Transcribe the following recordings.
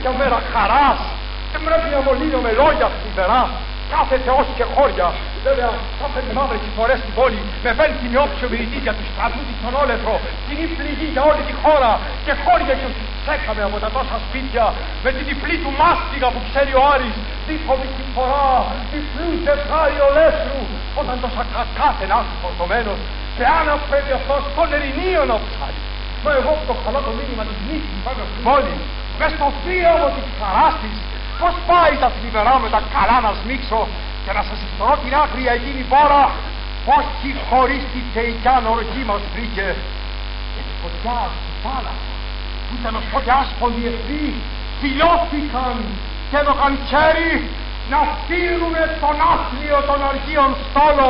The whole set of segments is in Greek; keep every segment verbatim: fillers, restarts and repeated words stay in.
τέτοια μέρα χαράς. Δεν πρέπει να μολύνω με λόγια θλιβερά. Κάθε θεός και χώρια. Βέβαια, θα φέρνει μαύρες φορές στην πόλη με πένθυμη όψιο μυρητή για τους στρατούς στον όλεθρο. Κοινή πληγή για όλη τη χώρα. Και χώρια και τους τσέκαμε από τα τόσα σπίτια. Με την τυφλή του μάστιγα που ξέρει ο Άρης. Δίχωμη τη φορά, τυφλού ζευγάρι ολέθρου. Όταν τόσα κακάθεν φορτωμένος. Και αν πρέπει αυτός τον Ερηνείο να ψάρει. Μα εγώ που το καλό το μήνυμα της νύχτης πάνω στην πόλη. Μες στο θύαμο της χαράς της. Πώς πάει τα θλιβερά με τα καλά να σμίξω και να σας ιστορώ την άγρια εκείνη πόρα, όχι χωρίς τη θεϊκιά οργή μας βρήκε. Και τη φωτιά στη θάλασσα, που ήταν ως τότε άσπονοι εχθροί, φιλώθηκαν και έδωκαν χέρι να στείλουνε τον άθλιο των αργίων στόλο.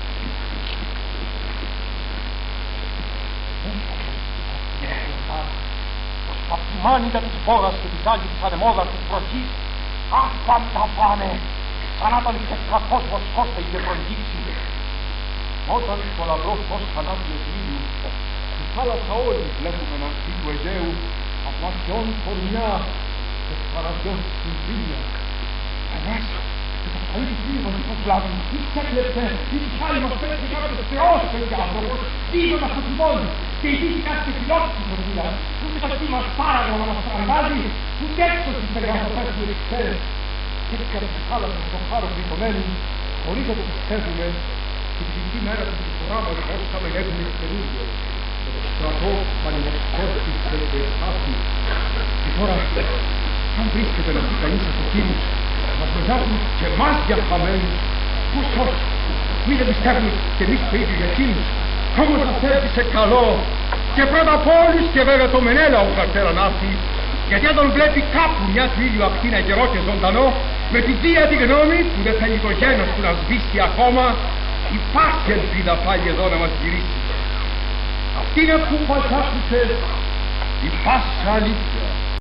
Ως παπημάνικα της πόρας και της άλλης της ανεμόδας της βροχής, αυτά τα πάνε, σαν να ήταν και κακός βοσκός θα είχε προδείξει. Όταν στο λαμπρό φως θανάτιου ήλιου, στη θάλασσα όλοι βλέπουμε να έρθει του Αιγαίου, από αστιών κορμιά και παραδιών στην βίλια. Εμάς, και το φαΐ του φίλου μας υπός λάβουν, τι ξέκλεψε, τι της άλλοι μας πέτσε και άνατος θεός και άνθρωπος, δίδοντας το τιμόνι, και η δίκη κάτι και φιλόξης της βίλια, που με το τι μας πάραγω να μας τραβάζει, που τέτοιο στις περιγραφές του εξαίρες. Και έτσι από τη θάλασσα στον χάρο γρυπωμένου, χωρίς να το πιστεύουμε, και την κοινή μέρα του τη φορά μας δώσαμε έχουμε καινούργιο. Με το στρατό πανεμοσκόρτης και το εσχάθη. Και τώρα, αν βρίσκεται να πει κανείς από εκείνους, μας μεζάβουν και εμάς για χαμένους. Πώς όχι, μην δεν πιστεύουμε και εμείς το ίδιο για εκείνους. Όμως μας έρθει σε καλό. Και πρώτα απ' όλους και βέβαια το Μενέλαο καρτέρα να έρθει. Γιατί αν τον βλέπει κάπου μια του ήλιου ακτίνα καιρό και ζωντανό, με τη βία τη γνώμη που δεν θέλει το γένος του να σβήσει ακόμα, υπάρχει ελπίδα πάλι εδώ να μας γυρίσει. Αυτή είναι που μας άκουσε η πάσα αλήθεια.